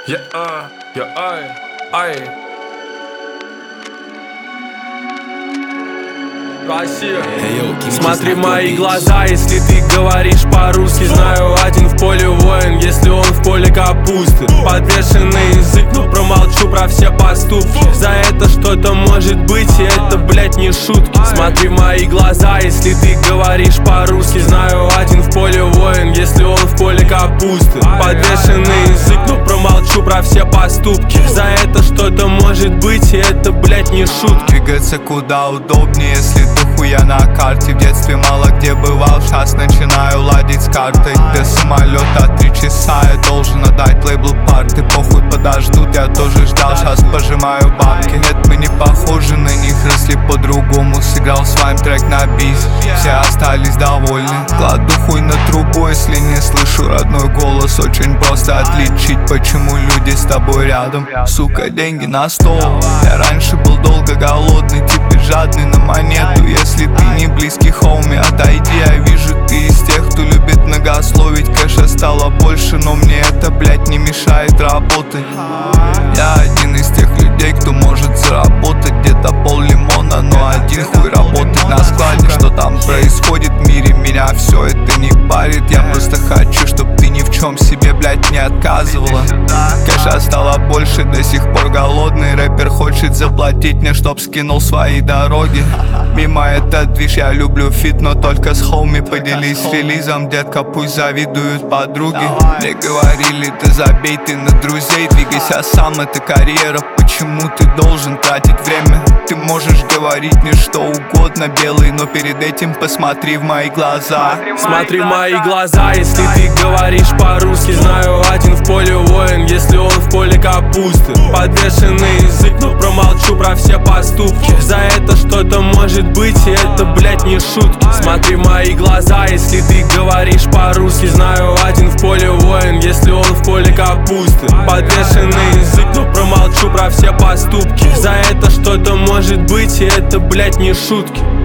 Россия. Смотри в мои глаза, если ты говоришь по-русски. Знаю, один в поле воин, если он в поле капусты. Подвешенный язык, но промолчу про все поступки. За это что-то может быть, и это, блять, не шутки. Смотри в мои глаза, если ты говоришь по-русски. Знаю, один в поле воин, если он в поле капусты. Подвешенный язык, но промолчу про все поступки. За это что-то может быть, и это, блять, не шутки. Двигаться куда удобнее, если дохуя на карте. В детстве мало где бывал, сейчас начинаю ладить с картой. До самолета 3 часа, я должен отдать лейблу парты. Похуй, подождут, я тоже ждал, сейчас пожимаю бабки. Нет, мы не похожи на них, росли по-другому. Сыграл с вами трек на бис, все остались довольны. Кладу хуй на трубу, если не слышу родной голос. Очень просто отличить, почему люди с тобой рядом. Сука, деньги на стол. Я раньше был долго голодный, теперь жадный на монету. Если ты не близкий, хоуми, отойди. Я вижу, ты из тех, кто любит многословить. Кэша стало больше, но мне это, блять, не мешает работать. Я один из тех людей, кто может заработать где-то пол-лимона, но один хуй работать на складе. Что там происходит в мире, меня все это не парит. Я просто хочу, чтоб ты ни в чем себе, блять, не отказывала. Кэша стало больше, до сих пор голодный. Рэпер хочет заплатить мне, чтоб скинул свои дороги. Мимо этот движ, я люблю фит, но только с хоуми. Поделись релизом, детка, пусть завидуют подруги. Мне говорили, да забей ты на друзей, двигайся сам, это карьера. Почему ты должен тратить время? Ты можешь говорить мне что угодно, белый, но перед этим посмотри в мои глаза. Смотри в мои глаза, если ты говоришь по-русски. Знаю, один в поле воин, если он в поле капусты. Подвешенный язык, но промолчу про все поступки. За это что-то может быть, и это, блять, не шутки. Смотри в мои глаза, если ты говоришь по-русски. Знаю, один в поле воин, если он в поле капусты. Подвешенный язык, но промолчу про все поступки. За это что-то может быть, и это, блять, не шутки.